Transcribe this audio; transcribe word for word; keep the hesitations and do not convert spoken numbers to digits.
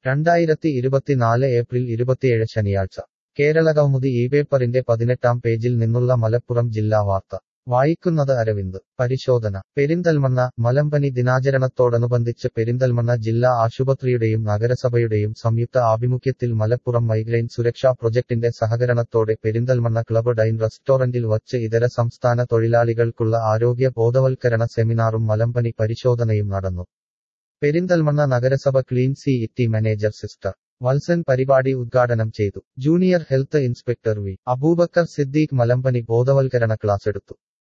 രണ്ടായിരത്തി ഇരുപത്തിനാല് ഏപ്രിൽ ഇരുപത്തിയേഴ് ശനിയാഴ്ച കേരളകൗമുദി ഈ പേപ്പറിന്റെ പതിനെട്ടാം പേജിൽ നിന്നുള്ള മലപ്പുറം ജില്ലാ വാർത്ത വായിക്കുന്നത് അരവിന്ദ്. പരിശോധന. പെരിന്തൽമണ്ണ. മലമ്പനി ദിനാചരണത്തോടനുബന്ധിച്ച് പെരിന്തൽമണ്ണ ജില്ലാ ആശുപത്രിയുടെയും നഗരസഭയുടെയും സംയുക്ത ആഭിമുഖ്യത്തിൽ മലപ്പുറം മൈഗ്രെയിൻ സുരക്ഷാ പ്രൊജക്ടിന്റെ സഹകരണത്തോടെ പെരിന്തൽമണ്ണ ക്ലബ് ഡൈൻ റെസ്റ്റോറന്റിൽ വച്ച് ഇതര സംസ്ഥാന തൊഴിലാളികൾക്കുള്ള ആരോഗ്യ ബോധവൽക്കരണ സെമിനാറും മലമ്പനി പരിശോധനയും നടന്നു. പെരിന്തൽമണ്ണ നഗരസഭ clean city manager sister Valsan പരിപാടി ഉദ്ഘാടനം ചെയ്തു. Junior health inspector V. Aboobacker Siddique മലമ്പനി ബോധവൽക്കരണ ക്ലാസെടുത്തു.